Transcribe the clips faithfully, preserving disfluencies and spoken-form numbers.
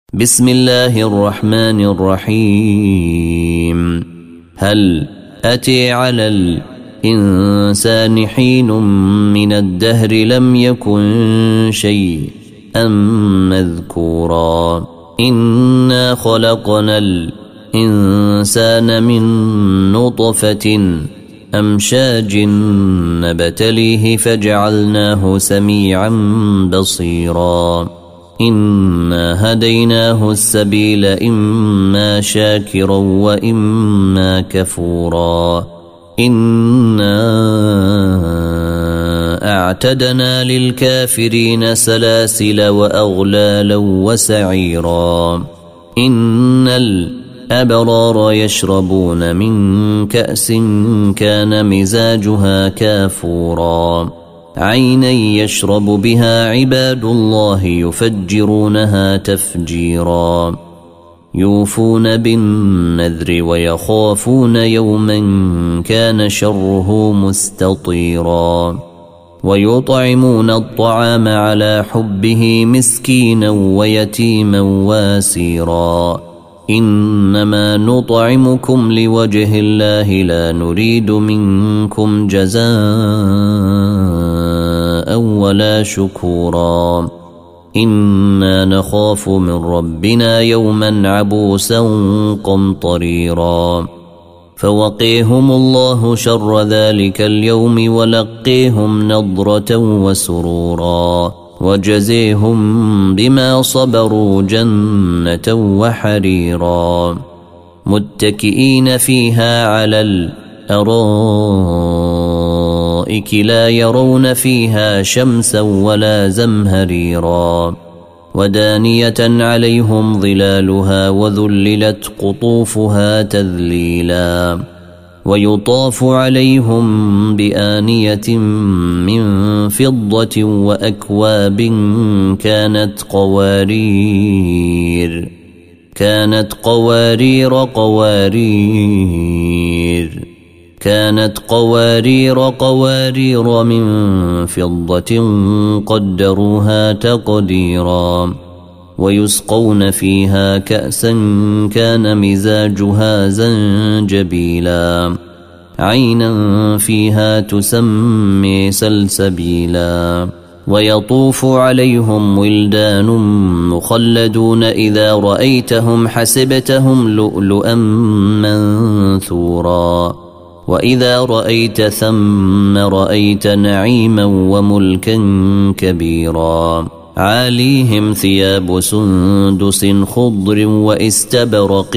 بسم الله الرحمن الرحيم. هل أتي على الإنسان حين من الدهر لم يكن شيئا مذكورا إنا خلقنا الإنسان من نطفة أمشاج نبتليه فجعلناه سميعا بصيرا إنا هديناه السبيل إما شاكرا وإما كفورا إنا أعتدنا للكافرين سلاسل وأغلالا وسعيرا إن الأبرار يشربون من كأس كان مزاجها كافورا عينا يشرب بها عباد الله يفجرونها تفجيرا يوفون بالنذر ويخافون يوما كان شره مستطيرا ويطعمون الطعام على حبه مسكينا ويتيما واسيرا إنما نطعمكم لوجه الله لا نريد منكم جزاء ولا شكورا إنا نخاف من ربنا يوما عبوسا قمطريرا فوقيهم الله شر ذلك اليوم ولقيهم نضرة وسرورا وجزيهم بما صبروا جنة وحريرا متكئين فيها على الأرائك لا يرون فيها شمسا ولا زمهريرا ودانية عليهم ظلالها وذللت قطوفها تذليلا ويطاف عليهم بآنية من فضة وأكواب كانت قوارير كانت قوارير قوارير كانت قوارير قوارير من فضة قدروها تقديرا ويسقون فيها كأسا كان مزاجها زنجبيلا عينا فيها تسمي سلسبيلا ويطوف عليهم ولدان مخلدون إذا رأيتهم حسبتهم لؤلؤا منثورا وإذا رأيت ثم رأيت نعيما وملكا كبيرا عاليهم ثياب سندس خضر واستبرق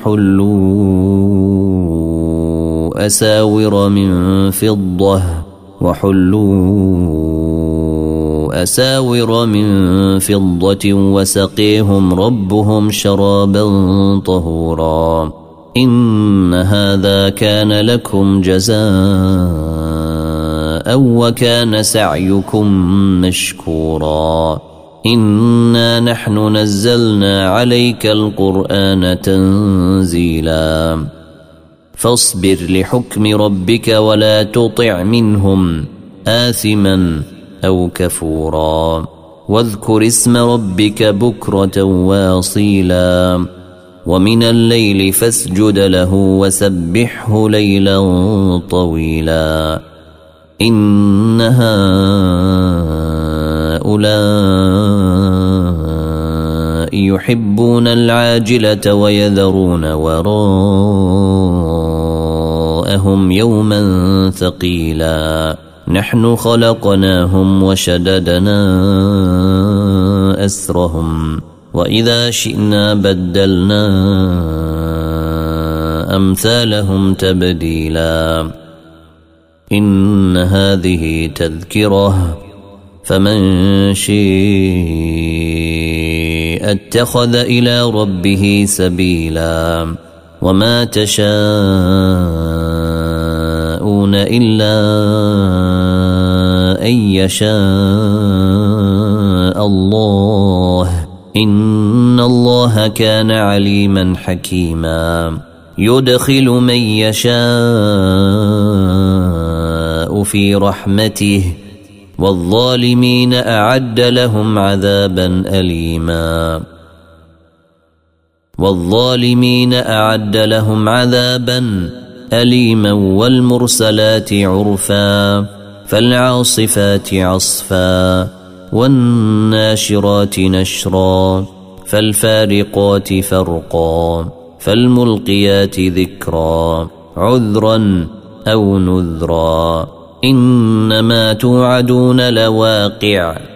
وحلوا أساور من فضة وحلوا أساور من فضة وسقيهم ربهم شرابا طهورا إن هذا كان لكم جزاء وكان سعيكم مشكورا إنا نحن نزلنا عليك القرآن تنزيلا فاصبر لحكم ربك ولا تطع منهم آثما أو كفورا واذكر اسم ربك بكرة واصيلا ومن الليل فاسجد له وسبحه ليلا طويلا إن هؤلاء يحبون العاجلة ويذرون وراءهم يوما ثقيلا نحن خلقناهم وشددنا أسرهم وإذا شئنا بدلنا أمثالهم تبديلا إن هذه تذكرة فمن شاء اتخذ إلى ربه سبيلا وما تشاءون إلا أن يشاء الله إن الله كان عليما حكيما يدخل من يشاء في رحمته والظالمين أعد لهم عذابا أليما والظالمين أعد لهم عذابا أليما والمرسلات عرفا فالعاصفات عصفا والناشرات نشرا فالفارقات فرقا فالملقيات ذكرا عذرا أو نذرا إنما توعدون لواقع